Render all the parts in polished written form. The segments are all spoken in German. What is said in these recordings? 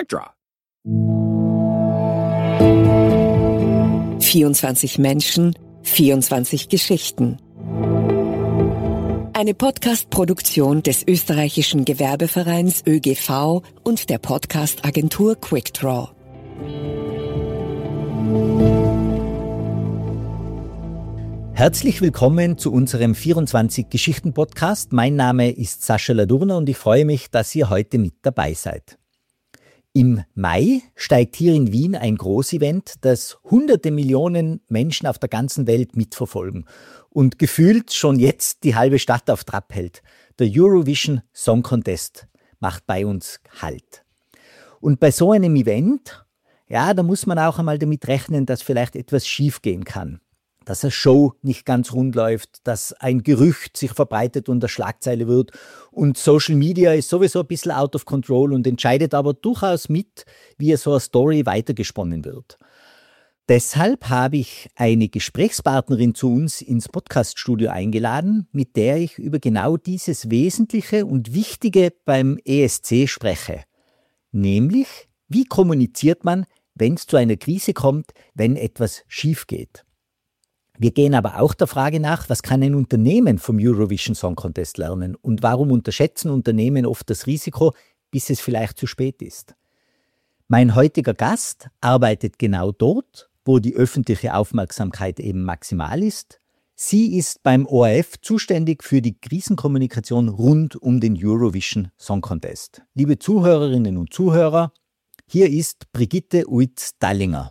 QuickDraw. 24 Menschen, 24 Geschichten. Eine Podcast-Produktion des österreichischen Gewerbevereins ÖGV und der Podcast-Agentur QuickDraw. Herzlich willkommen zu unserem 24-Geschichten-Podcast. Mein Name ist Sascha Ladurner und ich freue mich, dass ihr heute mit dabei seid. Im Mai steigt hier in Wien ein Großevent, das hunderte Millionen Menschen auf der ganzen Welt mitverfolgen und gefühlt schon jetzt die halbe Stadt auf Trab hält. Der Eurovision Song Contest macht bei uns Halt. Und bei so einem Event, ja, da muss man auch einmal damit rechnen, dass vielleicht etwas schiefgehen kann. Dass eine Show nicht ganz rund läuft, dass ein Gerücht sich verbreitet und eine Schlagzeile wird. Und Social Media ist sowieso ein bisschen out of control und entscheidet aber durchaus mit, wie so eine Story weitergesponnen wird. Deshalb habe ich eine Gesprächspartnerin zu uns ins Podcaststudio eingeladen, mit der ich über genau dieses Wesentliche und Wichtige beim ESC spreche. Nämlich, wie kommuniziert man, wenn es zu einer Krise kommt, wenn etwas schief geht. Wir gehen aber auch der Frage nach, was kann ein Unternehmen vom Eurovision Song Contest lernen und warum unterschätzen Unternehmen oft das Risiko, bis es vielleicht zu spät ist. Mein heutiger Gast arbeitet genau dort, wo die öffentliche Aufmerksamkeit eben maximal ist. Sie ist beim ORF zuständig für die Krisenkommunikation rund um den Eurovision Song Contest. Liebe Zuhörerinnen und Zuhörer, hier ist Brigitte Uit-Stallinger.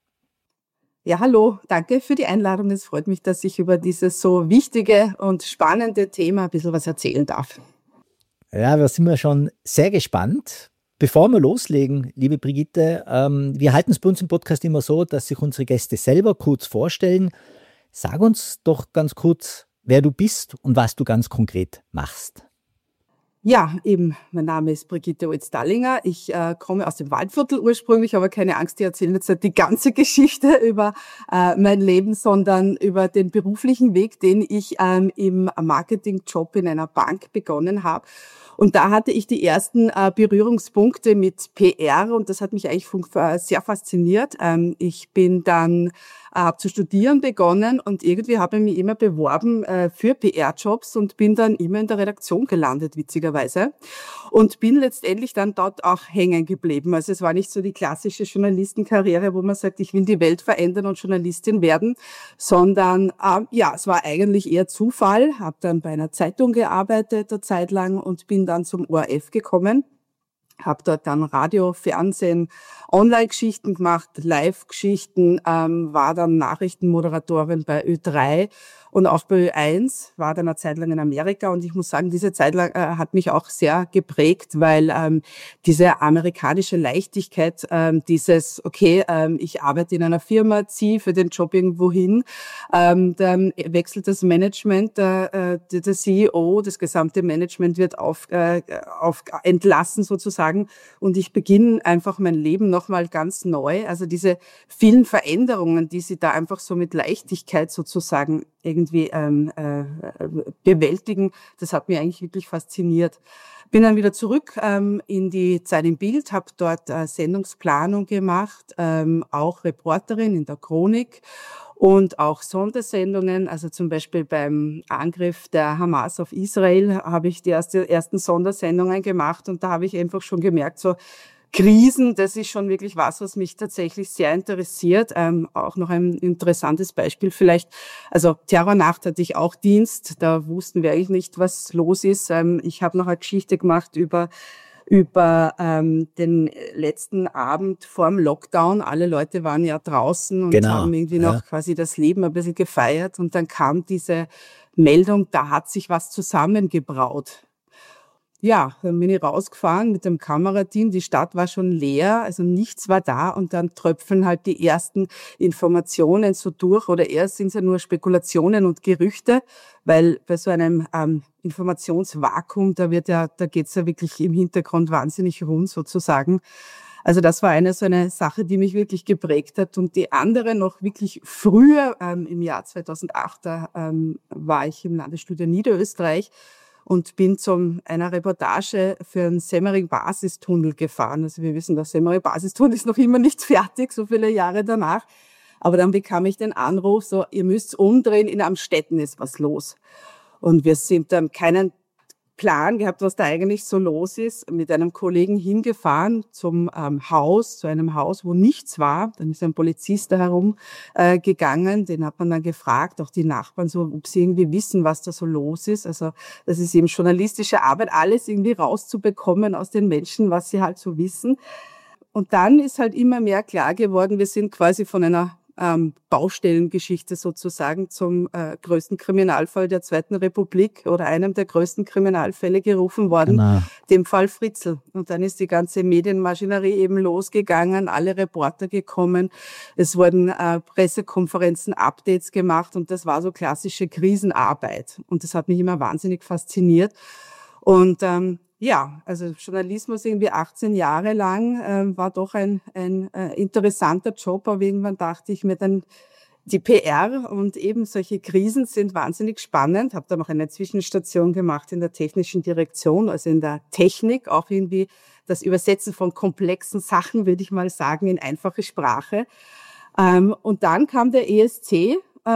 Ja, hallo, danke für die Einladung. Es freut mich, dass ich über dieses so wichtige und spannende Thema ein bisschen was erzählen darf. Ja, wir sind schon sehr gespannt. Bevor wir loslegen, liebe Brigitte, wir halten es bei uns im Podcast immer so, dass sich unsere Gäste selber kurz vorstellen. Sag uns doch ganz kurz, wer du bist und was du ganz konkret machst. Ja, eben, mein Name ist Brigitte Uit-Stallinger. Ich komme aus dem Waldviertel ursprünglich, aber keine Angst, ich erzähle jetzt nicht die ganze Geschichte über mein Leben, sondern über den beruflichen Weg, den ich im Marketingjob in einer Bank begonnen habe. Und da hatte ich die ersten Berührungspunkte mit PR und das hat mich eigentlich sehr fasziniert. Ich bin dann zu studieren begonnen und irgendwie habe ich mich immer beworben für PR-Jobs und bin dann immer in der Redaktion gelandet, witzigerweise. Und bin letztendlich dann dort auch hängen geblieben. Also es war nicht so die klassische Journalistenkarriere, wo man sagt, ich will die Welt verändern und Journalistin werden, sondern es war eigentlich eher Zufall. Habe dann bei einer Zeitung gearbeitet eine Zeit lang und bin dann zum ORF gekommen. Habe dort dann Radio, Fernsehen, Online-Geschichten gemacht, Live-Geschichten, war dann Nachrichtenmoderatorin bei Ö3 und auch bei Ö1, war dann eine Zeit lang in Amerika und ich muss sagen, diese Zeit lang hat mich auch sehr geprägt, weil diese amerikanische Leichtigkeit, dieses, ich arbeite in einer Firma, ziehe für den Job irgendwo hin, dann wechselt das Management, der CEO, das gesamte Management wird entlassen sozusagen und ich beginne einfach mein Leben nochmal ganz neu. Also diese vielen Veränderungen, die sie da einfach so mit Leichtigkeit sozusagen irgendwie bewältigen, das hat mich eigentlich wirklich fasziniert. Bin dann wieder zurück in die Zeit im Bild, habe dort Sendungsplanung gemacht, auch Reporterin in der Chronik und auch Sondersendungen, also zum Beispiel beim Angriff der Hamas auf Israel habe ich die ersten Sondersendungen gemacht und da habe ich einfach schon gemerkt, so Krisen, das ist schon wirklich was mich tatsächlich sehr interessiert. Auch noch ein interessantes Beispiel vielleicht. Also Terrornacht hatte ich auch Dienst, da wussten wir eigentlich nicht, was los ist. Ich habe noch eine Geschichte gemacht über den letzten Abend vorm Lockdown. Alle Leute waren ja draußen und haben irgendwie noch quasi das Leben ein bisschen gefeiert. Und dann kam diese Meldung, da hat sich was zusammengebraut. Ja, dann bin ich rausgefahren mit dem Kamerateam. Die Stadt war schon leer, also nichts war da. Und dann tröpfeln halt die ersten Informationen so durch. Oder erst sind es ja nur Spekulationen und Gerüchte, weil bei so einem Informationsvakuum, da geht's ja wirklich im Hintergrund wahnsinnig rund sozusagen. Also das war so eine Sache, die mich wirklich geprägt hat. Und die andere noch wirklich früher, im Jahr 2008, da war ich im Landesstudio Niederösterreich. und bin zu einer Reportage für einen Semmering-Basistunnel gefahren. Also wir wissen, der Semmering-Basistunnel ist noch immer nicht fertig, so viele Jahre danach. Aber dann bekam ich den Anruf, so, ihr müsst umdrehen, in Amstetten ist was los. Und wir sind keinen Plan gehabt, was da eigentlich so los ist, mit einem Kollegen hingefahren zu einem Haus, wo nichts war. Dann ist ein Polizist da herumgegangen, den hat man dann gefragt, auch die Nachbarn, so, ob sie irgendwie wissen, was da so los ist. Also das ist eben journalistische Arbeit, alles irgendwie rauszubekommen aus den Menschen, was sie halt so wissen. Und dann ist halt immer mehr klar geworden, wir sind quasi von einer Baustellengeschichte sozusagen zum größten Kriminalfall der Zweiten Republik oder einem der größten Kriminalfälle gerufen worden, Genau. dem Fall Fritzl. Und dann ist die ganze Medienmaschinerie eben losgegangen, alle Reporter gekommen, es wurden Pressekonferenzen, Updates gemacht und das war so klassische Krisenarbeit. Und das hat mich immer wahnsinnig fasziniert. Und ja, also Journalismus irgendwie 18 Jahre lang war doch ein interessanter Job, aber irgendwann dachte ich mir dann, die PR und eben solche Krisen sind wahnsinnig spannend. Habe dann noch eine Zwischenstation gemacht in der technischen Direktion, also in der Technik, auch irgendwie das Übersetzen von komplexen Sachen, würde ich mal sagen, in einfache Sprache. Und dann kam der ESC,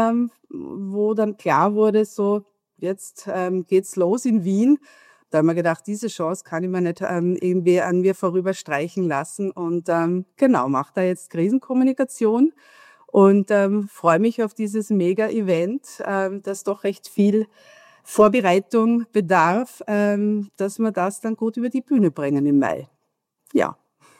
wo dann klar wurde, so jetzt geht's los in Wien. Da haben wir gedacht, diese Chance kann ich mir nicht irgendwie an mir vorüberstreichen lassen und genau, mache da jetzt Krisenkommunikation und freue mich auf dieses Mega-Event, das doch recht viel Vorbereitung bedarf, dass wir das dann gut über die Bühne bringen im Mai. Ja.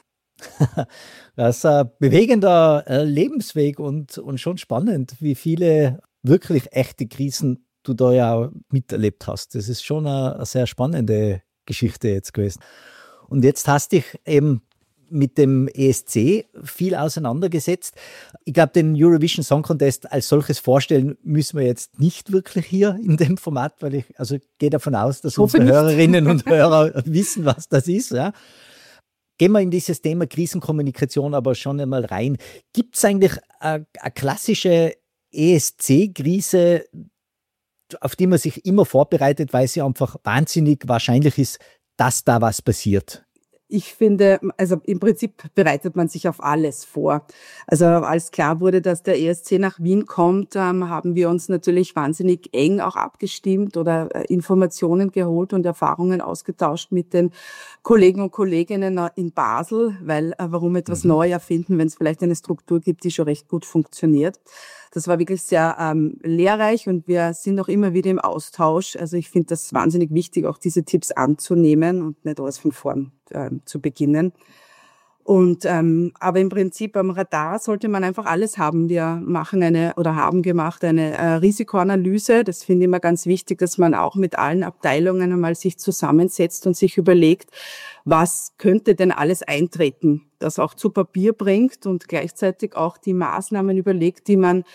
Das ist ein bewegender Lebensweg und schon spannend, wie viele wirklich echte Krisen du da ja miterlebt hast. Das ist schon eine sehr spannende Geschichte jetzt gewesen. Und jetzt hast dich eben mit dem ESC viel auseinandergesetzt. Ich glaube, den Eurovision Song Contest als solches vorstellen müssen wir jetzt nicht wirklich hier in dem Format, weil ich gehe davon aus, dass unsere Hörerinnen und Hörer wissen, was das ist. Ja. Gehen wir in dieses Thema Krisenkommunikation aber schon einmal rein. Gibt es eigentlich eine klassische ESC-Krise, auf die man sich immer vorbereitet, weil sie einfach wahnsinnig wahrscheinlich ist, dass da was passiert? Ich finde, also im Prinzip bereitet man sich auf alles vor. Also als klar wurde, dass der ESC nach Wien kommt, haben wir uns natürlich wahnsinnig eng auch abgestimmt oder Informationen geholt und Erfahrungen ausgetauscht mit den Kollegen und Kolleginnen in Basel, weil warum etwas neu erfinden, wenn es vielleicht eine Struktur gibt, die schon recht gut funktioniert. Das war wirklich sehr lehrreich und wir sind auch immer wieder im Austausch. Also ich finde das wahnsinnig wichtig, auch diese Tipps anzunehmen und nicht alles von vorn zu beginnen. Und aber im Prinzip am Radar sollte man einfach alles haben. Wir haben gemacht eine Risikoanalyse. Das finde ich immer ganz wichtig, dass man auch mit allen Abteilungen einmal sich zusammensetzt und sich überlegt, was könnte denn alles eintreten, das auch zu Papier bringt und gleichzeitig auch die Maßnahmen überlegt, die man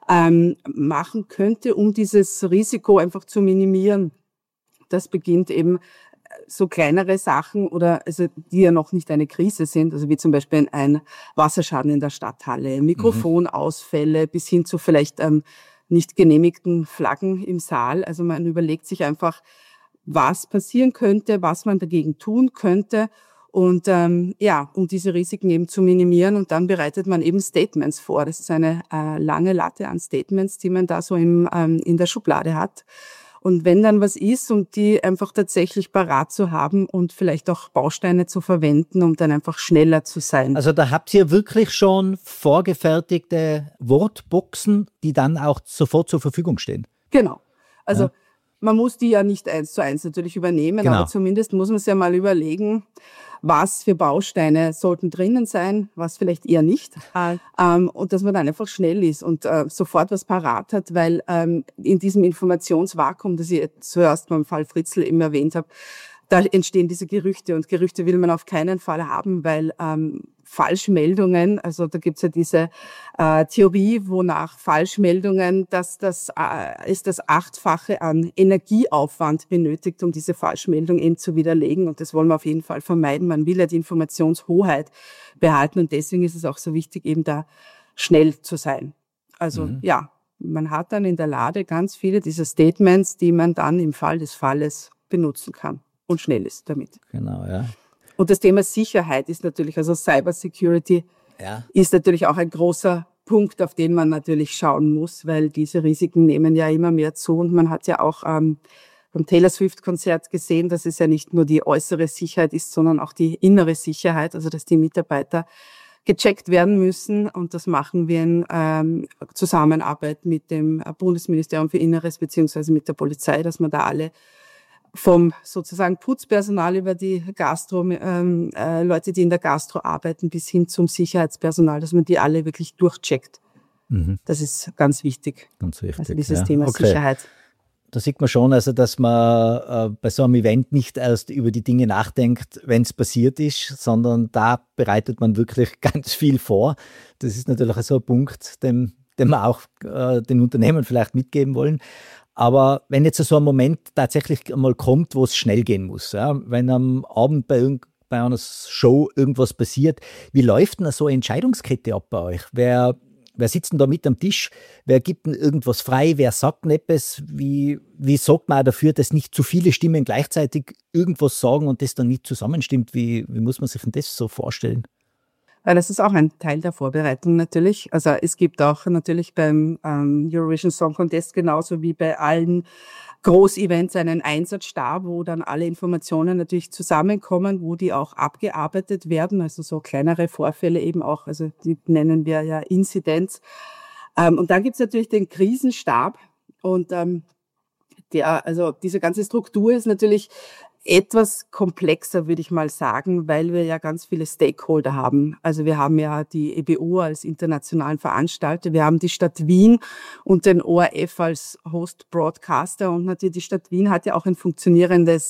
machen könnte, um dieses Risiko einfach zu minimieren. Das beginnt eben so kleinere Sachen oder also die ja noch nicht eine Krise sind, also wie zum Beispiel ein Wasserschaden in der Stadthalle, Mikrofonausfälle bis hin zu vielleicht nicht genehmigten Flaggen im Saal. Also man überlegt sich einfach, was passieren könnte, was man dagegen tun könnte und um diese Risiken eben zu minimieren und dann bereitet man eben Statements vor. Das ist eine lange Latte an Statements, die man da so in der Schublade hat. Und wenn dann was ist, um die einfach tatsächlich parat zu haben und vielleicht auch Bausteine zu verwenden, um dann einfach schneller zu sein. Also da habt ihr wirklich schon vorgefertigte Wortboxen, die dann auch sofort zur Verfügung stehen? Genau. Also man muss die ja nicht 1:1 natürlich übernehmen, genau. Aber zumindest muss man sich ja mal überlegen, was für Bausteine sollten drinnen sein, was vielleicht eher nicht. Und dass man dann einfach schnell ist und sofort was parat hat, weil in diesem Informationsvakuum, das ich zuerst beim Fall Fritzl eben erwähnt habe, da entstehen diese Gerüchte und Gerüchte will man auf keinen Fall haben, weil Falschmeldungen, also da gibt's ja diese Theorie, wonach Falschmeldungen, dass das ist das 8-fache an Energieaufwand benötigt, um diese Falschmeldung eben zu widerlegen und das wollen wir auf jeden Fall vermeiden. Man will ja die Informationshoheit behalten und deswegen ist es auch so wichtig, eben da schnell zu sein. Also man hat dann in der Lade ganz viele dieser Statements, die man dann im Fall des Falles benutzen kann und schnell ist damit. Genau, ja. Und das Thema Sicherheit ist natürlich, also Cybersecurity ist natürlich auch ein großer Punkt, auf den man natürlich schauen muss, weil diese Risiken nehmen ja immer mehr zu. Und man hat ja auch beim Taylor Swift-Konzert gesehen, dass es ja nicht nur die äußere Sicherheit ist, sondern auch die innere Sicherheit, also dass die Mitarbeiter gecheckt werden müssen. Und das machen wir in Zusammenarbeit mit dem Bundesministerium für Inneres beziehungsweise mit der Polizei, dass man da alle vom sozusagen Putzpersonal über die Gastro, Leute, die in der Gastro arbeiten, bis hin zum Sicherheitspersonal, dass man die alle wirklich durchcheckt. Das ist ganz wichtig. Ganz wichtig. Also dieses Thema Sicherheit. Da sieht man schon, also dass man bei so einem Event nicht erst über die Dinge nachdenkt, wenn es passiert ist, sondern da bereitet man wirklich ganz viel vor. Das ist natürlich so ein Punkt, den wir auch den Unternehmen vielleicht mitgeben wollen. Aber wenn jetzt so ein Moment tatsächlich mal kommt, wo es schnell gehen muss, ja, wenn am Abend bei einer Show irgendwas passiert, wie läuft denn so eine Entscheidungskette ab bei euch? Wer sitzt denn da mit am Tisch? Wer gibt denn irgendwas frei? Wer sagt denn etwas? Wie sorgt man auch dafür, dass nicht zu viele Stimmen gleichzeitig irgendwas sagen und das dann nicht zusammenstimmt? Wie muss man sich denn das so vorstellen? Das ist auch ein Teil der Vorbereitung natürlich. Also es gibt auch natürlich beim Eurovision Song Contest genauso wie bei allen Großevents einen Einsatzstab, wo dann alle Informationen natürlich zusammenkommen, wo die auch abgearbeitet werden. Also so kleinere Vorfälle eben auch, also die nennen wir ja Incidents. Und dann gibt's natürlich den Krisenstab und also diese ganze Struktur ist natürlich etwas komplexer, würde ich mal sagen, weil wir ja ganz viele Stakeholder haben. Also wir haben ja die EBU als internationalen Veranstalter, wir haben die Stadt Wien und den ORF als Host-Broadcaster und natürlich die Stadt Wien hat ja auch einen funktionierenden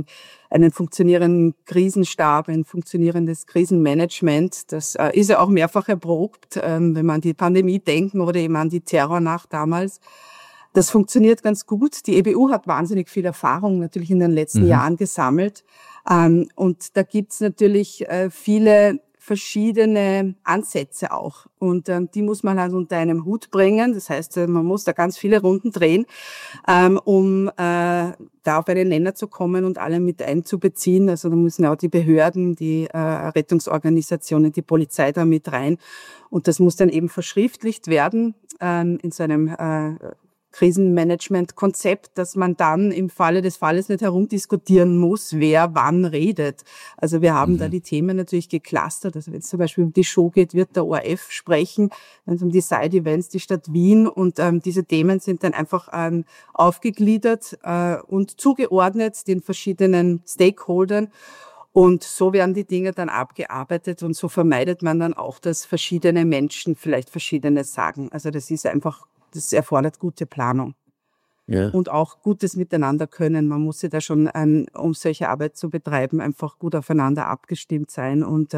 Krisenstab, ein funktionierendes Krisenmanagement. Das ist ja auch mehrfach erprobt, wenn man an die Pandemie denken oder eben an die Terrornacht damals. Das funktioniert ganz gut. Die EBU hat wahnsinnig viel Erfahrung natürlich in den letzten Jahren gesammelt. Und da gibt's natürlich viele verschiedene Ansätze auch. Und die muss man halt unter einem Hut bringen. Das heißt, man muss da ganz viele Runden drehen, um da auf einen Nenner zu kommen und alle mit einzubeziehen. Also da müssen auch die Behörden, die Rettungsorganisationen, die Polizei da mit rein. Und das muss dann eben verschriftlicht werden in so einem Krisenmanagement-Konzept, dass man dann im Falle des Falles nicht herumdiskutieren muss, wer wann redet. Also wir haben da die Themen natürlich geclustert. Also wenn es zum Beispiel um die Show geht, wird der ORF sprechen. Wenn es um die Side-Events, die Stadt Wien. Und diese Themen sind dann einfach aufgegliedert und zugeordnet den verschiedenen Stakeholdern. Und so werden die Dinge dann abgearbeitet und so vermeidet man dann auch, dass verschiedene Menschen vielleicht Verschiedenes sagen. Also das erfordert gute Planung und auch gutes Miteinander können. Man muss ja da schon, um solche Arbeit zu betreiben, einfach gut aufeinander abgestimmt sein und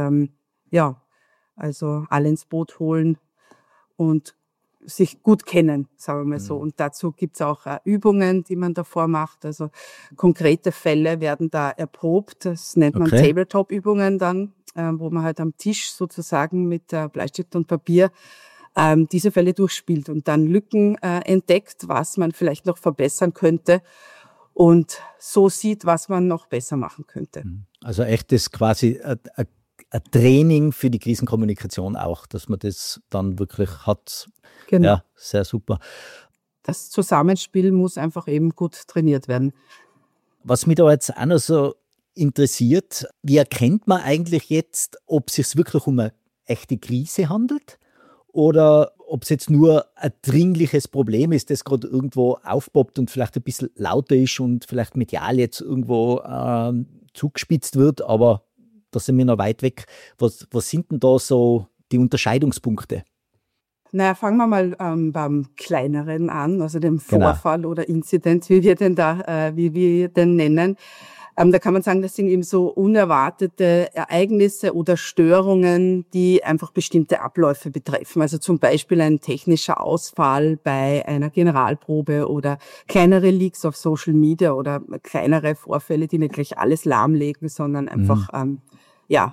also alle ins Boot holen und sich gut kennen, sagen wir mal so. Und dazu gibt's auch Übungen, die man davor macht. Also konkrete Fälle werden da erprobt. Das nennt man Tabletop-Übungen dann, wo man halt am Tisch sozusagen mit Bleistift und Papier diese Fälle durchspielt und dann Lücken entdeckt, was man vielleicht noch verbessern könnte und so sieht, was man noch besser machen könnte. Also echt das quasi ein Training für die Krisenkommunikation auch, dass man das dann wirklich hat. Genau. Ja, sehr super. Das Zusammenspiel muss einfach eben gut trainiert werden. Was mich da jetzt auch noch so interessiert, wie erkennt man eigentlich jetzt, ob es sich wirklich um eine echte Krise handelt? Oder ob es jetzt nur ein dringliches Problem ist, das gerade irgendwo aufpoppt und vielleicht ein bisschen lauter ist und vielleicht medial jetzt irgendwo zugespitzt wird, aber da sind wir noch weit weg. Was sind denn da so die Unterscheidungspunkte? Naja, fangen wir mal beim Kleineren an, also dem Vorfall oder Incident, wie wir den nennen. Da kann man sagen, das sind eben so unerwartete Ereignisse oder Störungen, die einfach bestimmte Abläufe betreffen. Also zum Beispiel ein technischer Ausfall bei einer Generalprobe oder kleinere Leaks auf Social Media oder kleinere Vorfälle, die nicht gleich alles lahmlegen, sondern einfach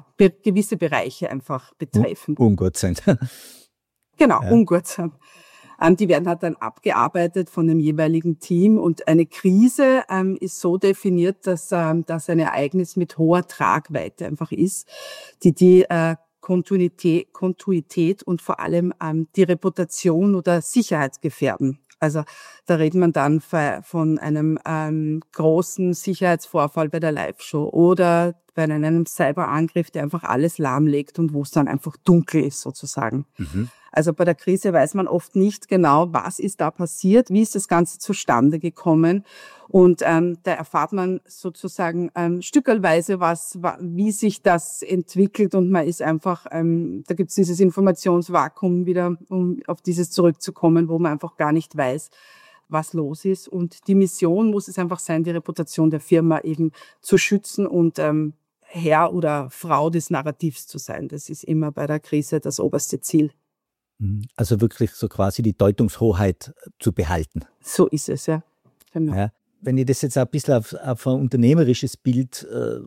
gewisse Bereiche einfach betreffen. Ungut sind. Genau, ungut sind. Die werden halt dann abgearbeitet von dem jeweiligen Team. Und eine Krise ist so definiert, dass ein Ereignis mit hoher Tragweite einfach ist, die Kontinuität und vor allem die Reputation oder Sicherheit gefährden. Also da redet man dann von einem großen Sicherheitsvorfall bei der Live-Show oder bei einem Cyberangriff, der einfach alles lahmlegt und wo es dann einfach dunkel ist sozusagen. Mhm. Also bei der Krise weiß man oft nicht genau, was ist da passiert, wie ist das Ganze zustande gekommen. Und da erfahrt man sozusagen stückelweise wie sich das entwickelt und man ist einfach, da gibt es dieses Informationsvakuum wieder, um auf dieses zurückzukommen, wo man einfach gar nicht weiß, was los ist. Und die Mission muss es einfach sein, die Reputation der Firma eben zu schützen und Herr oder Frau des Narrativs zu sein. Das ist immer bei der Krise das oberste Ziel. Also wirklich so quasi die Deutungshoheit zu behalten. So ist es, ja. Genau. Ja. Wenn ich das jetzt ein bisschen auf ein unternehmerisches Bild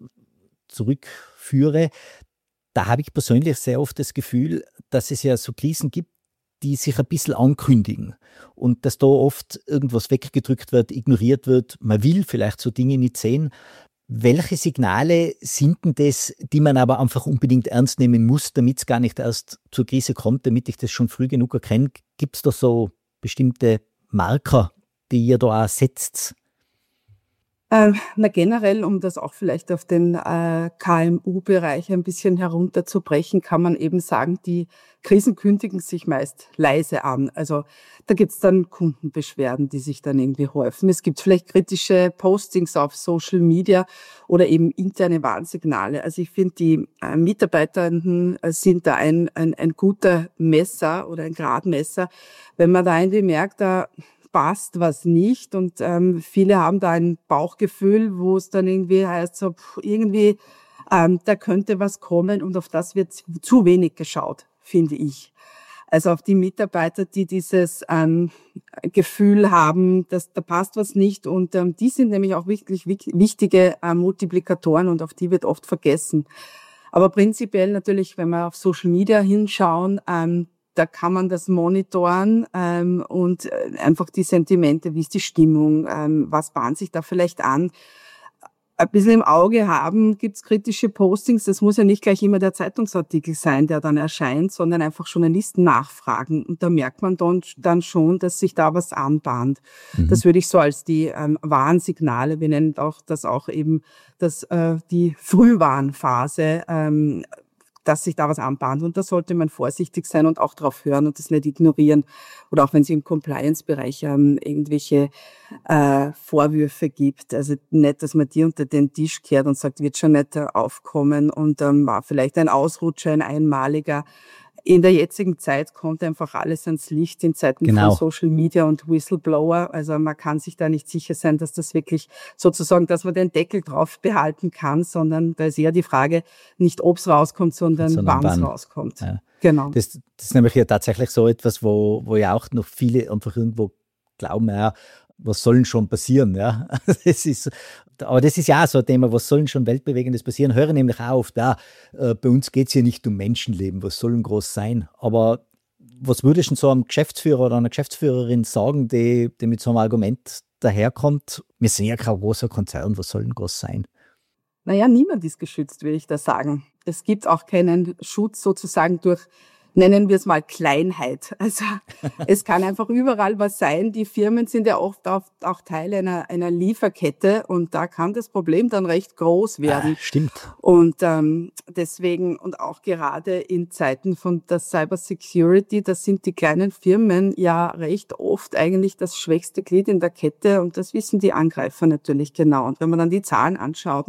zurückführe, da habe ich persönlich sehr oft das Gefühl, dass es ja so Krisen gibt, die sich ein bisschen ankündigen und dass da oft irgendwas weggedrückt wird, ignoriert wird. Man will vielleicht so Dinge nicht sehen. Welche Signale sind denn das, die man aber einfach unbedingt ernst nehmen muss, damit es gar nicht erst zur Krise kommt, damit ich das schon früh genug erkenne? Gibt es da so bestimmte Marker, die ihr da auch setzt? Generell, um das auch vielleicht auf den KMU-Bereich ein bisschen herunterzubrechen, kann man eben sagen, die Krisen kündigen sich meist leise an. Also da gibt's dann Kundenbeschwerden, die sich dann irgendwie häufen. Es gibt vielleicht kritische Postings auf Social Media oder eben interne Warnsignale. Also ich finde, die Mitarbeitenden sind da ein guter Messer oder ein Gradmesser. Wenn man da irgendwie merkt, da passt was nicht und viele haben da ein Bauchgefühl, wo es dann irgendwie heißt, so irgendwie da könnte was kommen und auf das wird zu wenig geschaut, finde ich. Also auf die Mitarbeiter, die dieses Gefühl haben, dass da passt was nicht und die sind nämlich auch wirklich wichtige Multiplikatoren und auf die wird oft vergessen. Aber prinzipiell natürlich, wenn wir auf Social Media hinschauen, da kann man das monitoren und einfach die Sentimente, wie ist die Stimmung, was bahnt sich da vielleicht an, ein bisschen im Auge haben. Gibt es kritische Postings, das muss ja nicht gleich immer der Zeitungsartikel sein, der dann erscheint, sondern einfach Journalisten nachfragen. Und da merkt man dann schon, dass sich da was anbahnt. Mhm. Das würde ich so als die Warnsignale, wir nennen das auch eben die Frühwarnphase, dass sich da was anbahnt. Und da sollte man vorsichtig sein und auch drauf hören und das nicht ignorieren. Oder auch wenn es im Compliance-Bereich irgendwelche Vorwürfe gibt. Also nicht, dass man die unter den Tisch kehrt und sagt, wird schon nicht aufkommen und war vielleicht ein Ausrutscher, ein einmaliger. In der jetzigen Zeit kommt einfach alles ans Licht in Zeiten von Social Media und Whistleblower. Also man kann sich da nicht sicher sein, dass das wirklich sozusagen, dass man den Deckel drauf behalten kann, sondern da ist eher die Frage, nicht ob es rauskommt, sondern wann es rauskommt. Ja. Genau. Das ist nämlich ja tatsächlich so etwas, wo ja auch noch viele einfach irgendwo glauben, ja, was soll denn schon passieren? Ja? Aber das ist ja auch so ein Thema, was soll denn schon Weltbewegendes passieren? Höre nämlich auch oft, bei uns geht es hier nicht um Menschenleben, was soll denn groß sein? Aber was würdest du so einem Geschäftsführer oder einer Geschäftsführerin sagen, die mit so einem Argument daherkommt? Wir sind ja kein großer Konzern, was soll denn groß sein? Naja, niemand ist geschützt, würde ich da sagen. Es gibt auch keinen Schutz sozusagen durch, nennen wir es mal Kleinheit. Also es kann einfach überall was sein. Die Firmen sind ja oft auch Teil einer Lieferkette und da kann das Problem dann recht groß werden. Stimmt. Und deswegen und auch gerade in Zeiten von der Cybersecurity, da sind die kleinen Firmen ja recht oft eigentlich das schwächste Glied in der Kette und das wissen die Angreifer natürlich genau. Und wenn man dann die Zahlen anschaut,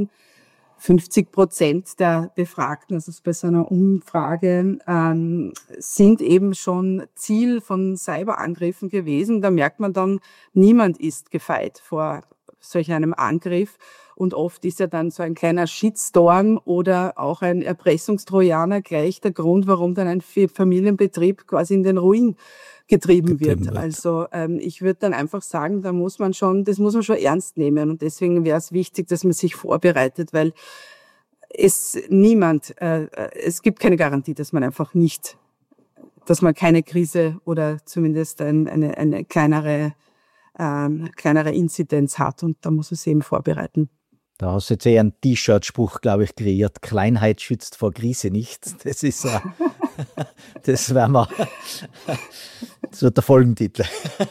50% der Befragten, also bei so einer Umfrage, sind eben schon Ziel von Cyberangriffen gewesen. Da merkt man dann, niemand ist gefeit vor solch einem Angriff. Und oft ist ja dann so ein kleiner Shitstorm oder auch ein Erpressungstrojaner gleich der Grund, warum dann ein Familienbetrieb quasi in den Ruin getrieben wird. Also ich würde dann einfach sagen, das muss man schon ernst nehmen und deswegen wäre es wichtig, dass man sich vorbereitet, weil es gibt keine Garantie, dass man einfach nicht dass man keine Krise oder zumindest eine kleinere Inzidenz hat. Und da muss man sich eben vorbereiten. Da hast du jetzt eher einen T-Shirt-Spruch, glaube ich, kreiert. Kleinheit schützt vor Krise nicht. Das ist das wird der Folgentitel.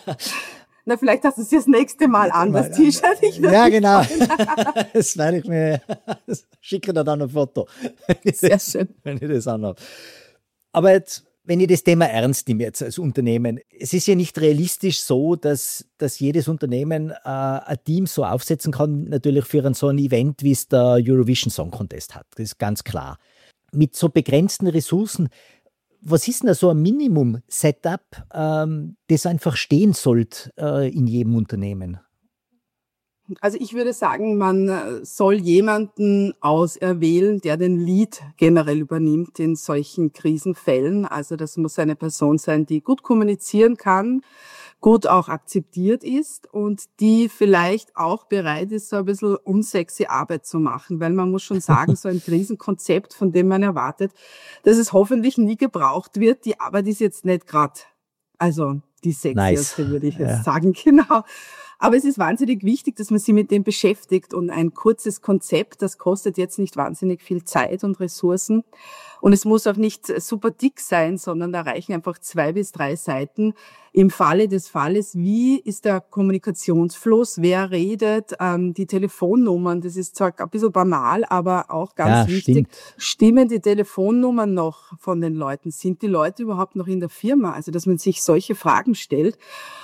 Na, vielleicht hast du es dir das nächste Mal an, das T-Shirt. Ja, genau. Das werde ich mir, schicke dir dann ein Foto. Sehr schön. Wenn ich das anhabe. Aber jetzt, wenn ich das Thema ernst nehme jetzt als Unternehmen, es ist ja nicht realistisch so, dass jedes Unternehmen ein Team so aufsetzen kann, natürlich für so ein Event, wie es der Eurovision Song Contest hat. Das ist ganz klar. Mit so begrenzten Ressourcen, was ist denn so ein Minimum-Setup, das einfach stehen sollte in jedem Unternehmen? Also ich würde sagen, man soll jemanden auserwählen, der den Lead generell übernimmt in solchen Krisenfällen. Also das muss eine Person sein, die gut kommunizieren kann, gut auch akzeptiert ist und die vielleicht auch bereit ist, so ein bisschen unsexy Arbeit zu machen. Weil man muss schon sagen, so ein Krisenkonzept, von dem man erwartet, dass es hoffentlich nie gebraucht wird, die Arbeit ist jetzt nicht gerade, also die sexieste, würde ich jetzt sagen, genau. Aber es ist wahnsinnig wichtig, dass man sich mit dem beschäftigt und ein kurzes Konzept, das kostet jetzt nicht wahnsinnig viel Zeit und Ressourcen. Und es muss auch nicht super dick sein, sondern da reichen einfach 2 bis 3 Seiten. Im Falle des Falles, wie ist der Kommunikationsfluss, wer redet, die Telefonnummern, das ist zwar ein bisschen banal, aber auch ganz wichtig. Stimmen die Telefonnummern noch von den Leuten? Sind die Leute überhaupt noch in der Firma? Also, dass man sich solche Fragen stellt.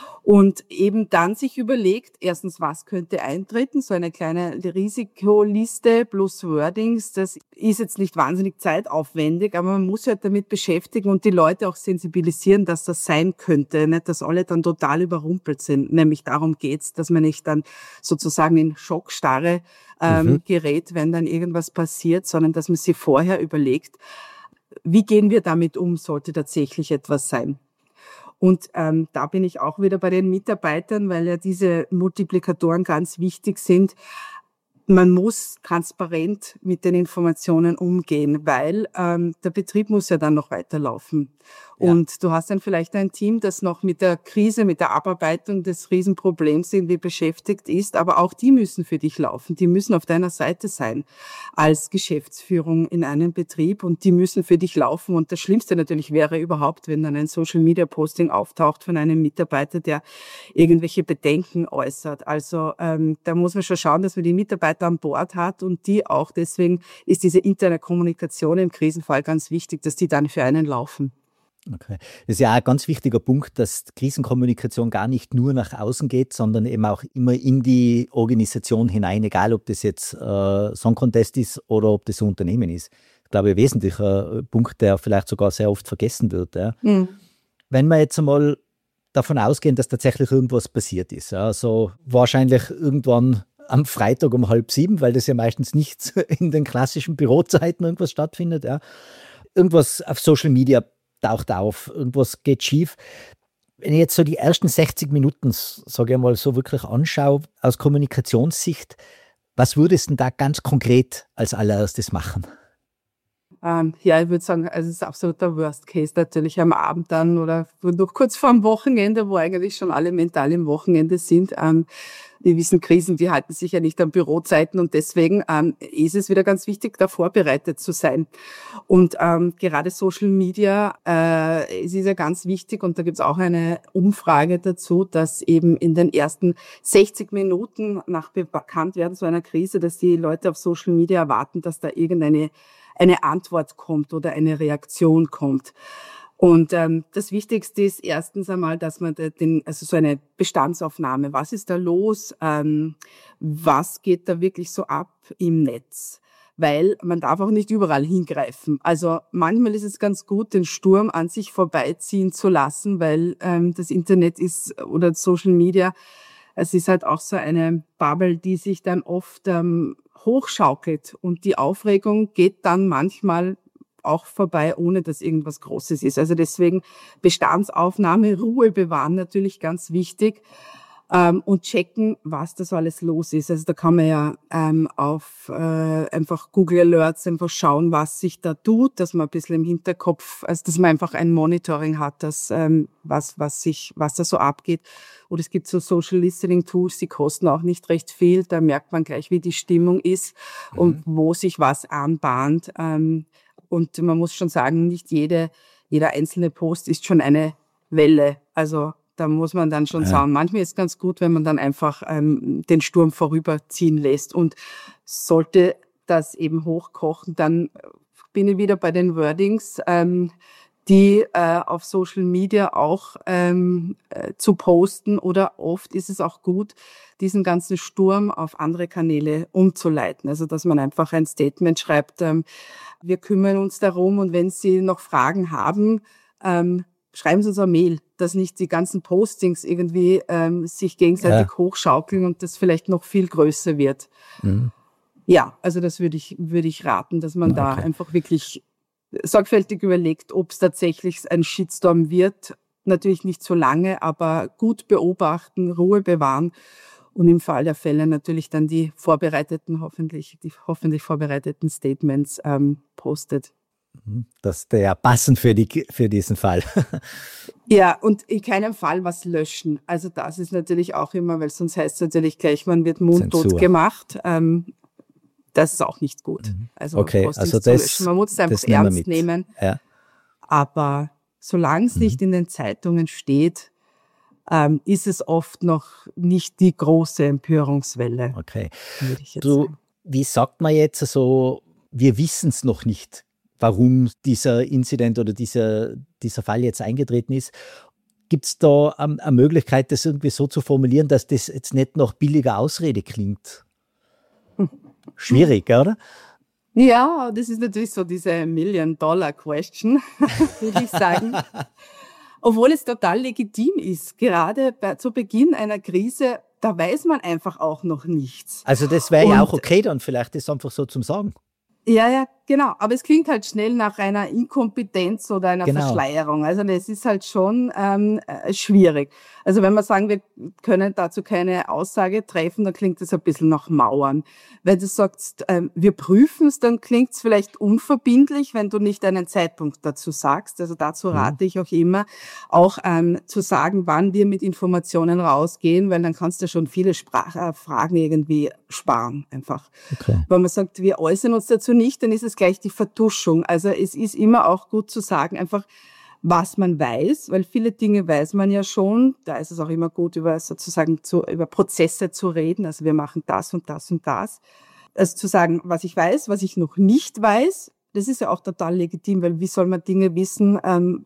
Und eben dann sich überlegt, erstens, was könnte eintreten, so eine kleine Risikoliste plus Wordings, das ist jetzt nicht wahnsinnig zeitaufwendig, aber man muss sich halt damit beschäftigen und die Leute auch sensibilisieren, dass das sein könnte, nicht, dass alle dann total überrumpelt sind. Nämlich darum geht's, dass man nicht dann sozusagen in Schockstarre gerät, wenn dann irgendwas passiert, sondern dass man sich vorher überlegt, wie gehen wir damit um, sollte tatsächlich etwas sein. Und da bin ich auch wieder bei den Mitarbeitern, weil ja diese Multiplikatoren ganz wichtig sind. Man muss transparent mit den Informationen umgehen, weil der Betrieb muss ja dann noch weiterlaufen. Ja. Und du hast dann vielleicht ein Team, das noch mit der Krise, mit der Abarbeitung des Riesenproblems irgendwie beschäftigt ist, aber auch die müssen für dich laufen. Die müssen auf deiner Seite sein als Geschäftsführung in einem Betrieb und die müssen für dich laufen. Und das Schlimmste natürlich wäre überhaupt, wenn dann ein Social-Media-Posting auftaucht von einem Mitarbeiter, der irgendwelche Bedenken äußert. Also da muss man schon schauen, dass man die Mitarbeiter an Bord hat und die auch. Deswegen ist diese interne Kommunikation im Krisenfall ganz wichtig, dass die dann für einen laufen. Okay. Das ist ja auch ein ganz wichtiger Punkt, dass Krisenkommunikation gar nicht nur nach außen geht, sondern eben auch immer in die Organisation hinein, egal ob das jetzt Song Contest ist oder ob das ein Unternehmen ist. Ich glaube, ein wesentlicher Punkt, der vielleicht sogar sehr oft vergessen wird. Ja. Mhm. Wenn wir jetzt einmal davon ausgehen, dass tatsächlich irgendwas passiert ist, also wahrscheinlich irgendwann am Freitag um 6:30, weil das ja meistens nicht in den klassischen Bürozeiten irgendwas stattfindet. Ja. Irgendwas auf Social Media taucht auf, irgendwas geht schief. Wenn ich jetzt so die ersten 60 Minuten, sage ich mal, so wirklich anschaue, aus Kommunikationssicht, was würdest du denn da ganz konkret als allererstes machen? Ja, ich würde sagen, also es ist absolut der Worst Case natürlich am Abend dann oder noch kurz vor dem Wochenende, wo eigentlich schon alle mental im Wochenende sind. Wir wissen, Krisen, die halten sich ja nicht an Bürozeiten und deswegen ist es wieder ganz wichtig, da vorbereitet zu sein. Und gerade Social Media, es ist ja ganz wichtig und da gibt's auch eine Umfrage dazu, dass eben in den ersten 60 Minuten nach Bekanntwerden so einer Krise, dass die Leute auf Social Media erwarten, dass da irgendeine Antwort kommt oder eine Reaktion kommt. Und das Wichtigste ist erstens einmal, dass man also so eine Bestandsaufnahme, was ist da los, was geht da wirklich so ab im Netz, weil man darf auch nicht überall hingreifen. Also manchmal ist es ganz gut, den Sturm an sich vorbeiziehen zu lassen, weil das Internet ist oder Social Media, es ist halt auch so eine Bubble, die sich dann oft hochschaukelt und die Aufregung geht dann manchmal auch vorbei, ohne dass irgendwas Großes ist. Also deswegen Bestandsaufnahme, Ruhe bewahren natürlich ganz wichtig. und checken, was da so alles los ist. Also da kann man ja auf einfach Google Alerts einfach schauen, was sich da tut, dass man ein bisschen im Hinterkopf, also dass man einfach ein Monitoring hat, dass was da so abgeht. Oder es gibt so Social Listening Tools, die kosten auch nicht recht viel. Da merkt man gleich, wie die Stimmung ist und wo sich was anbahnt. Und man muss schon sagen, nicht jeder einzelne Post ist schon eine Welle. Also da muss man dann schon sagen, manchmal ist es ganz gut, wenn man dann einfach den Sturm vorüberziehen lässt. Und sollte das eben hochkochen, dann bin ich wieder bei den Wordings, die auf Social Media auch zu posten. Oder oft ist es auch gut, diesen ganzen Sturm auf andere Kanäle umzuleiten. Also dass man einfach ein Statement schreibt, wir kümmern uns darum und wenn Sie noch Fragen haben, schreiben Sie uns eine Mail, dass nicht die ganzen Postings irgendwie sich gegenseitig hochschaukeln und das vielleicht noch viel größer wird. Ja, also das würde ich raten, dass man da einfach wirklich sorgfältig überlegt, ob es tatsächlich ein Shitstorm wird. Natürlich nicht so lange, aber gut beobachten, Ruhe bewahren und im Fall der Fälle natürlich dann die hoffentlich vorbereiteten Statements postet. Das ist ja passend für diesen Fall. Ja, und in keinem Fall was löschen. Also das ist natürlich auch immer, weil sonst heißt es natürlich gleich, man wird mundtot gemacht. Das ist auch nicht gut. Also Postings zu löschen. Man muss es einfach ernst nehmen. Ja. Aber solange es nicht in den Zeitungen steht, ist es oft noch nicht die große Empörungswelle. Okay. Würde ich jetzt sagen. Wie sagt man jetzt so, wir wissen es noch nicht, warum dieser Incident oder dieser Fall jetzt eingetreten ist. Gibt es da eine Möglichkeit, das irgendwie so zu formulieren, dass das jetzt nicht noch billiger Ausrede klingt? Schwierig, oder? Ja, das ist natürlich so diese Million-Dollar-Question, würde ich sagen. Obwohl es total legitim ist, gerade zu Beginn einer Krise, da weiß man einfach auch noch nichts. Also das wäre ja auch okay dann vielleicht, das einfach so zum Sagen. Ja, genau. Aber es klingt halt schnell nach einer Inkompetenz oder einer Verschleierung. Also das ist halt schon schwierig. Also wenn wir sagen, wir können dazu keine Aussage treffen, dann klingt das ein bisschen nach Mauern. Wenn du sagst, wir prüfen es, dann klingt es vielleicht unverbindlich, wenn du nicht einen Zeitpunkt dazu sagst. Also dazu rate ich auch immer, auch zu sagen, wann wir mit Informationen rausgehen, weil dann kannst du schon viele Fragen irgendwie sparen einfach. Okay. Wenn man sagt, wir äußern uns dazu nicht, dann ist es gleich die Vertuschung. Also es ist immer auch gut zu sagen, einfach was man weiß, weil viele Dinge weiß man ja schon. Da ist es auch immer gut, über Prozesse zu reden. Also wir machen das und das und das. Also zu sagen, was ich weiß, was ich noch nicht weiß, das ist ja auch total legitim, weil wie soll man Dinge wissen,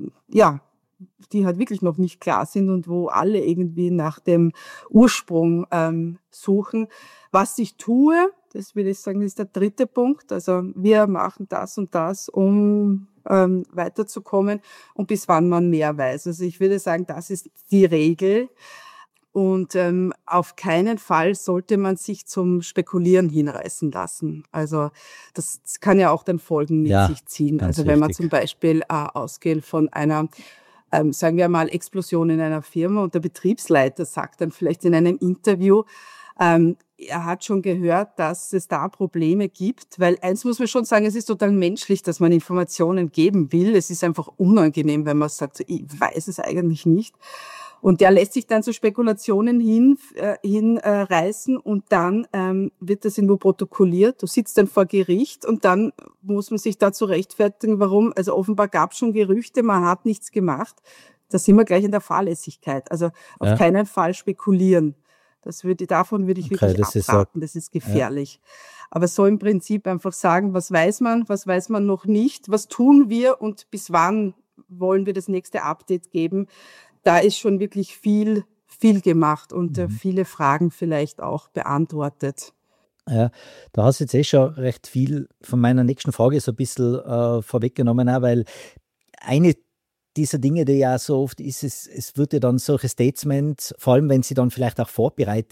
die halt wirklich noch nicht klar sind und wo alle irgendwie nach dem Ursprung suchen. Was ich tue, das würde ich sagen, ist der dritte Punkt. Also wir machen das und das, um weiterzukommen und bis wann man mehr weiß. Also ich würde sagen, das ist die Regel. Und auf keinen Fall sollte man sich zum Spekulieren hinreißen lassen. Also das kann ja auch dann Folgen mit sich ziehen. Also wenn man zum Beispiel ausgehen von einer sagen wir mal, Explosion in einer Firma und der Betriebsleiter sagt dann vielleicht in einem Interview, er hat schon gehört, dass es da Probleme gibt, weil eins muss man schon sagen, es ist total menschlich, dass man Informationen geben will. Es ist einfach unangenehm, wenn man sagt, ich weiß es eigentlich nicht. Und der lässt sich dann zu Spekulationen hinreißen und dann wird das irgendwo protokolliert. Du sitzt dann vor Gericht und dann muss man sich dazu rechtfertigen, warum. Also offenbar gab es schon Gerüchte, man hat nichts gemacht. Da sind wir gleich in der Fahrlässigkeit. Also auf keinen Fall spekulieren. Davon würde ich wirklich abraten. Das ist gefährlich. Ja. Aber so im Prinzip einfach sagen, was weiß man noch nicht, was tun wir und bis wann wollen wir das nächste Update geben. Da ist schon wirklich viel gemacht und viele Fragen vielleicht auch beantwortet. Ja, da hast du jetzt schon recht viel von meiner nächsten Frage so ein bisschen vorweggenommen, auch, weil eine dieser Dinge, die ja so oft ist, es wird ja dann solche Statements, vor allem wenn sie dann vielleicht auch vorbereitet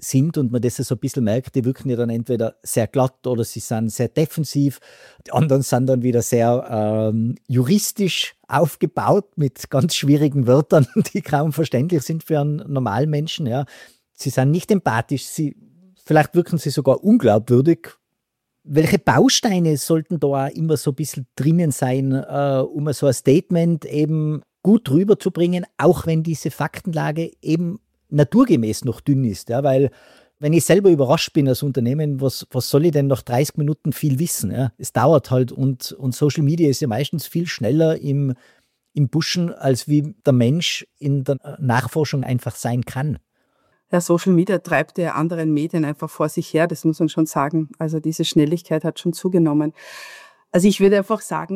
sind und man das so ein bisschen merkt, die wirken ja dann entweder sehr glatt oder sie sind sehr defensiv. Die anderen sind dann wieder sehr juristisch aufgebaut mit ganz schwierigen Wörtern, die kaum verständlich sind für einen normalen Menschen. Ja. Sie sind nicht empathisch, vielleicht wirken sie sogar unglaubwürdig. Welche Bausteine sollten da auch immer so ein bisschen drinnen sein, um so ein Statement eben gut rüberzubringen, auch wenn diese Faktenlage eben naturgemäß noch dünn ist, ja, weil wenn ich selber überrascht bin als Unternehmen, was soll ich denn nach 30 Minuten viel wissen? Ja? Es dauert halt und Social Media ist ja meistens viel schneller im Pushen, als wie der Mensch in der Nachforschung einfach sein kann. Ja, Social Media treibt ja anderen Medien einfach vor sich her, das muss man schon sagen. Also diese Schnelligkeit hat schon zugenommen. Also ich würde einfach sagen,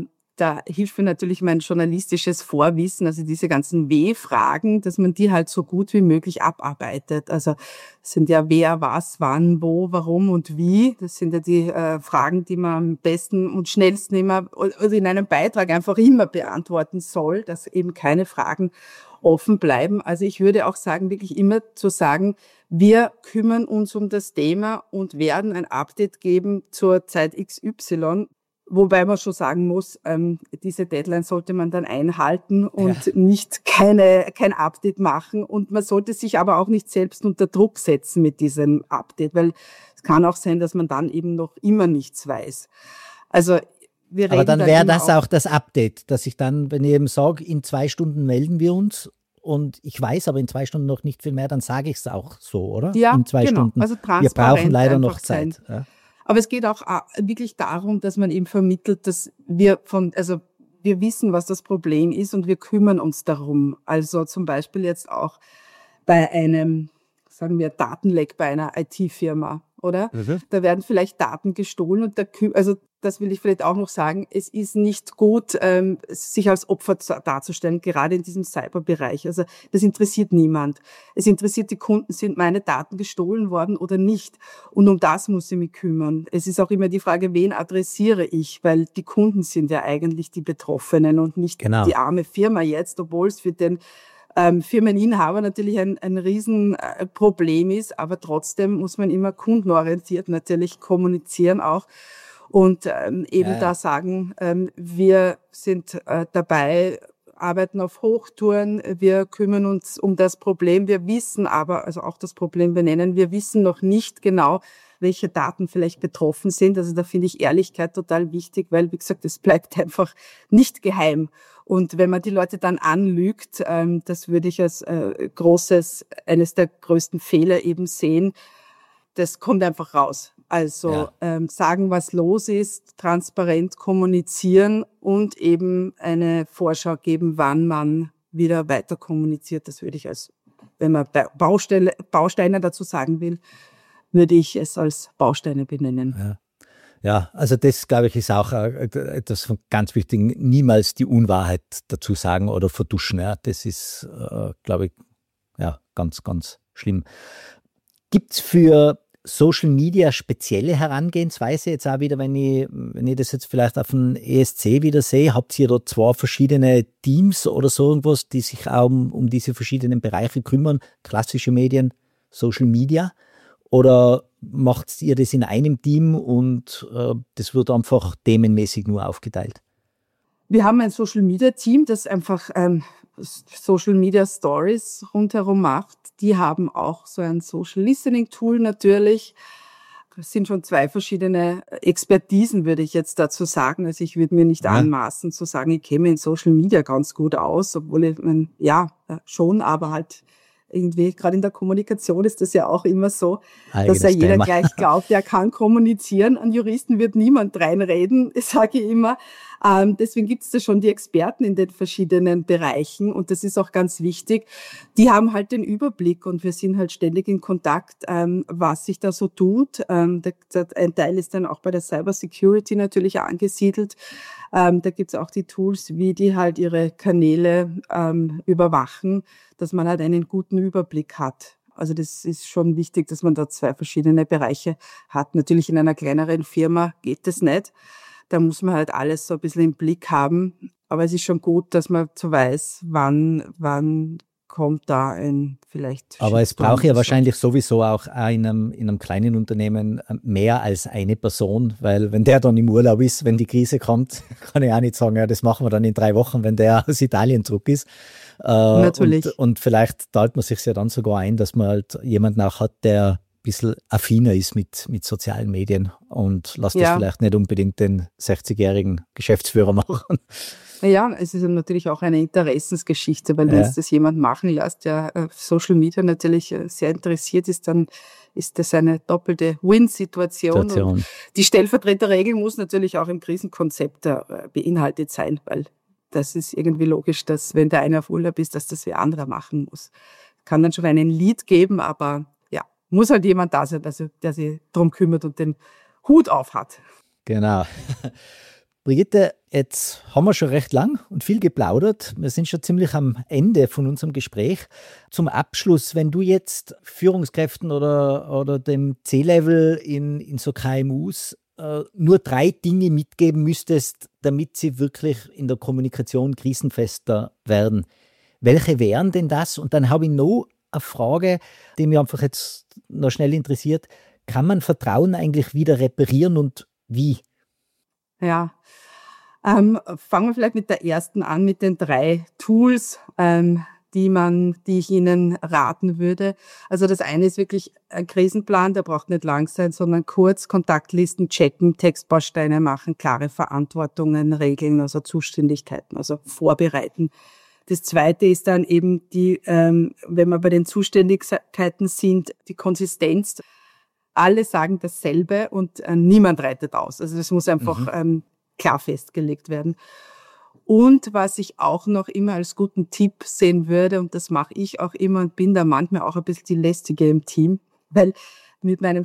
da hilft mir natürlich mein journalistisches Vorwissen, also diese ganzen W-Fragen, dass man die halt so gut wie möglich abarbeitet. Also es sind ja wer, was, wann, wo, warum und wie. Das sind ja die Fragen, die man am besten und schnellsten immer also in einem Beitrag einfach immer beantworten soll, dass eben keine Fragen offen bleiben. Also ich würde auch sagen, wirklich immer zu sagen, wir kümmern uns um das Thema und werden ein Update geben zur Zeit XY. Wobei man schon sagen muss, diese Deadline sollte man dann einhalten und nicht kein Update machen. Und man sollte sich aber auch nicht selbst unter Druck setzen mit diesem Update, weil es kann auch sein, dass man dann eben noch immer nichts weiß. Also wir reden aber dann wäre das auch das Update, dass ich dann, wenn ich eben sage, in 2 Stunden melden wir uns und ich weiß aber in 2 Stunden noch nicht viel mehr, dann sage ich es auch so, oder? Ja, in 2 genau. Stunden. Also wir brauchen leider noch Zeit. Ja. Aber es geht auch wirklich darum, dass man eben vermittelt, dass wir wissen, was das Problem ist und wir kümmern uns darum. Also zum Beispiel jetzt auch bei einem, sagen wir, Datenleck bei einer IT-Firma, oder? Mhm. Da werden vielleicht Daten gestohlen und also das will ich vielleicht auch noch sagen, es ist nicht gut, sich als Opfer darzustellen, gerade in diesem Cyberbereich. Also das interessiert niemand. Es interessiert die Kunden, sind meine Daten gestohlen worden oder nicht? Und um das muss ich mich kümmern. Es ist auch immer die Frage, wen adressiere ich? Weil die Kunden sind ja eigentlich die Betroffenen und nicht die arme Firma jetzt, obwohl es für den Firmeninhaber natürlich ein Riesenproblem ist, aber trotzdem muss man immer kundenorientiert natürlich kommunizieren auch und da sagen, wir sind dabei, arbeiten auf Hochtouren, wir kümmern uns um das Problem, wir wissen aber, also auch das Problem benennen, wir wissen noch nicht genau, welche Daten vielleicht betroffen sind. Also da finde ich Ehrlichkeit total wichtig, weil, wie gesagt, es bleibt einfach nicht geheim. Und wenn man die Leute dann anlügt, das würde ich als eines der größten Fehler eben sehen, das kommt einfach raus. Also sagen, was los ist, transparent kommunizieren und eben eine Vorschau geben, wann man wieder weiter kommuniziert. Das würde ich wenn man Bausteine dazu sagen will, würde ich es als Bausteine benennen. Ja, also das, glaube ich, ist auch etwas von ganz wichtig. Niemals die Unwahrheit dazu sagen oder vertuschen. Ja. Das ist, glaube ich, ganz, ganz schlimm. Gibt es für Social Media spezielle Herangehensweise? Jetzt auch wieder, wenn ich das jetzt vielleicht auf dem ESC wieder sehe, habt ihr da 2 verschiedene Teams oder so irgendwas, die sich auch um diese verschiedenen Bereiche kümmern? Klassische Medien, Social Media? Oder macht ihr das in einem Team und das wird einfach themenmäßig nur aufgeteilt? Wir haben ein Social-Media-Team, das einfach Social-Media-Stories rundherum macht. Die haben auch so ein Social-Listening-Tool natürlich. Es sind schon 2 verschiedene Expertisen, würde ich jetzt dazu sagen. Also ich würde mir nicht anmaßen zu sagen, ich käme in Social-Media ganz gut aus, obwohl ich schon, aber halt irgendwie, gerade in der Kommunikation ist das ja auch immer so, dass ja jeder gleich glaubt, er kann kommunizieren. An Juristen wird niemand reinreden, sage ich immer. Deswegen gibt es da schon die Experten in den verschiedenen Bereichen und das ist auch ganz wichtig. Die haben halt den Überblick und wir sind halt ständig in Kontakt, was sich da so tut. Ein Teil ist dann auch bei der Cybersecurity natürlich angesiedelt. Da gibt's auch die Tools, wie die halt ihre Kanäle überwachen, dass man halt einen guten Überblick hat. Also das ist schon wichtig, dass man da 2 verschiedene Bereiche hat. Natürlich in einer kleineren Firma geht das nicht. Da muss man halt alles so ein bisschen im Blick haben. Aber es ist schon gut, dass man so weiß, wann kommt da ein vielleicht... Aber es braucht ja wahrscheinlich sowieso auch in einem kleinen Unternehmen mehr als eine Person, weil wenn der dann im Urlaub ist, wenn die Krise kommt, kann ich auch nicht sagen, ja, das machen wir dann in 3 Wochen, wenn der aus Italien zurück ist. Natürlich. Und vielleicht teilt man sich ja dann sogar ein, dass man halt jemanden auch hat, der ein bisschen affiner ist mit sozialen Medien und lasst das vielleicht nicht unbedingt den 60-jährigen Geschäftsführer machen. Ja, es ist natürlich auch eine Interessensgeschichte, weil wenn es das jemand machen lässt, der auf Social Media natürlich sehr interessiert ist, dann ist das eine doppelte Win-Situation. Und die Stellvertreterregel muss natürlich auch im Krisenkonzept beinhaltet sein, weil das ist irgendwie logisch, dass wenn der eine auf Urlaub ist, dass das wer anderer machen muss. Kann dann schon einen Lead geben, aber ja, muss halt jemand da sein, der sich darum kümmert und den Hut auf hat. Genau. Brigitte, jetzt haben wir schon recht lang und viel geplaudert. Wir sind schon ziemlich am Ende von unserem Gespräch. Zum Abschluss, wenn du jetzt Führungskräften oder dem C-Level in so KMUs nur 3 Dinge mitgeben müsstest, damit sie wirklich in der Kommunikation krisenfester werden, welche wären denn das? Und dann habe ich noch eine Frage, die mich einfach jetzt noch schnell interessiert. Kann man Vertrauen eigentlich wieder reparieren und wie? Ja, fangen wir vielleicht mit der ersten an, mit den 3 Tools, die ich Ihnen raten würde. Also das eine ist wirklich ein Krisenplan, der braucht nicht lang sein, sondern kurz, Kontaktlisten checken, Textbausteine machen, klare Verantwortungen, Regeln, also Zuständigkeiten, also vorbereiten. Das zweite ist dann eben wenn wir bei den Zuständigkeiten sind, die Konsistenz. Alle sagen dasselbe und niemand reitet aus. Also das muss einfach klar festgelegt werden. Und was ich auch noch immer als guten Tipp sehen würde, und das mache ich auch immer und bin da manchmal auch ein bisschen die Lästige im Team, weil mit meinem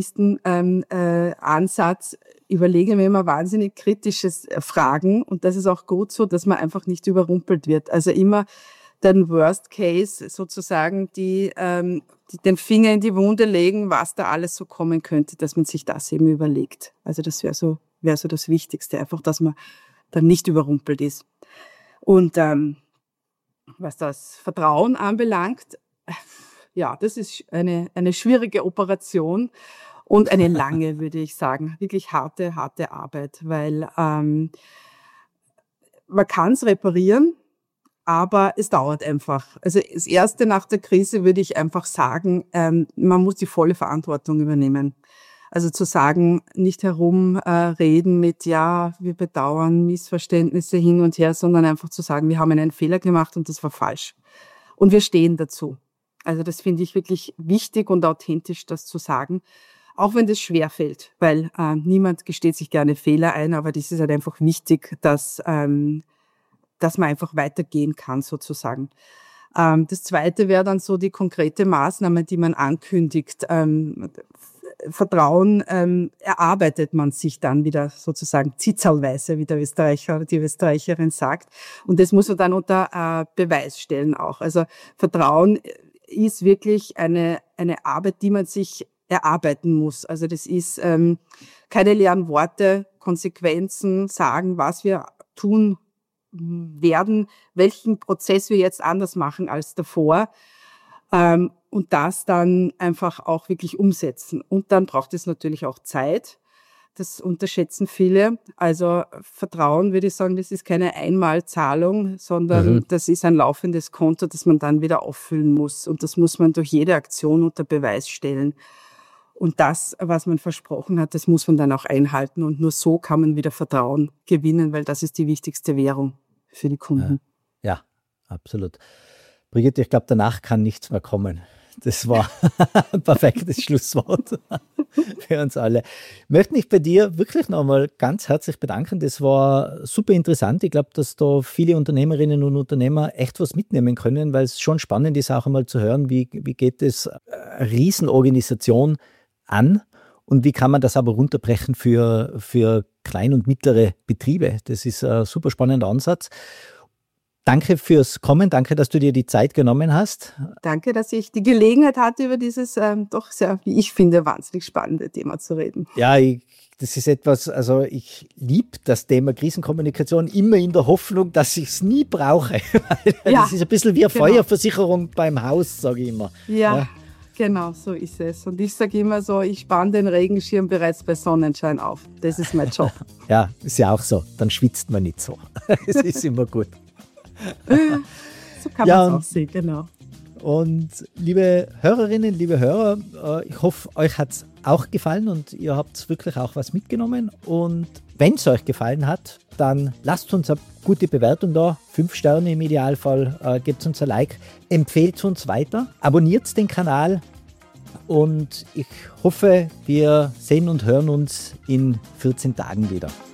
Journalisten-Ansatz überlege mir immer wahnsinnig kritisches Fragen und das ist auch gut so, dass man einfach nicht überrumpelt wird. Also immer den Worst Case sozusagen, die den Finger in die Wunde legen, was da alles so kommen könnte, dass man sich das eben überlegt. Also das wäre so das Wichtigste, einfach, dass man dann nicht überrumpelt ist. Und was das Vertrauen anbelangt, ja, das ist eine schwierige Operation und eine lange, würde ich sagen, wirklich harte Arbeit, weil man kann es reparieren, aber es dauert einfach. Also das Erste nach der Krise würde ich einfach sagen, man muss die volle Verantwortung übernehmen. Also zu sagen, nicht herumreden mit, ja, wir bedauern Missverständnisse hin und her, sondern einfach zu sagen, wir haben einen Fehler gemacht und das war falsch. Und wir stehen dazu. Also das finde ich wirklich wichtig und authentisch, das zu sagen. Auch wenn das schwerfällt, weil niemand gesteht sich gerne Fehler ein, aber das ist halt einfach wichtig, dass man einfach weitergehen kann sozusagen. Das Zweite wäre dann so die konkrete Maßnahme, die man ankündigt. Vertrauen erarbeitet man sich dann wieder sozusagen zitzelweise, wie der Österreicher oder die Österreicherin sagt. Und das muss man dann unter Beweis stellen auch. Also Vertrauen ist wirklich eine Arbeit, die man sich erarbeiten muss. Also das ist keine leeren Worte, Konsequenzen, sagen, was wir tun werden, welchen Prozess wir jetzt anders machen als davor. Und das dann einfach auch wirklich umsetzen. Und dann braucht es natürlich auch Zeit. Das unterschätzen viele. Also Vertrauen, würde ich sagen, das ist keine Einmalzahlung, sondern das ist ein laufendes Konto, das man dann wieder auffüllen muss. Und das muss man durch jede Aktion unter Beweis stellen. Und das, was man versprochen hat, das muss man dann auch einhalten. Und nur so kann man wieder Vertrauen gewinnen, weil das ist die wichtigste Währung für die Kunden. Ja, absolut. Brigitte, ich glaube, danach kann nichts mehr kommen. Das war ein perfektes Schlusswort für uns alle. Ich möchte mich bei dir wirklich nochmal ganz herzlich bedanken. Das war super interessant. Ich glaube, dass da viele Unternehmerinnen und Unternehmer echt was mitnehmen können, weil es schon spannend ist, auch einmal zu hören, wie geht es eine Riesenorganisation an und wie kann man das aber runterbrechen für klein- und mittlere Betriebe. Das ist ein super spannender Ansatz. Danke fürs Kommen, danke, dass du dir die Zeit genommen hast. Danke, dass ich die Gelegenheit hatte, über dieses doch sehr, wie ich finde, wahnsinnig spannende Thema zu reden. Ja, das ist etwas, also ich liebe das Thema Krisenkommunikation immer in der Hoffnung, dass ich es nie brauche. Das ist ein bisschen wie eine Feuerversicherung beim Haus, sage ich immer. Ja, genau, so ist es. Und ich sage immer so, ich spanne den Regenschirm bereits bei Sonnenschein auf. Das ist mein Job. Ja, ist ja auch so. Dann schwitzt man nicht so. Es ist immer gut. So kann man es auch sehen, genau. Und liebe Hörerinnen, liebe Hörer, ich hoffe, euch hat es auch gefallen und ihr habt wirklich auch was mitgenommen. Und wenn es euch gefallen hat, dann lasst uns eine gute Bewertung da, 5 Sterne im Idealfall, gebt uns ein Like, empfehlt uns weiter, abonniert den Kanal und ich hoffe, wir sehen und hören uns in 14 Tagen wieder.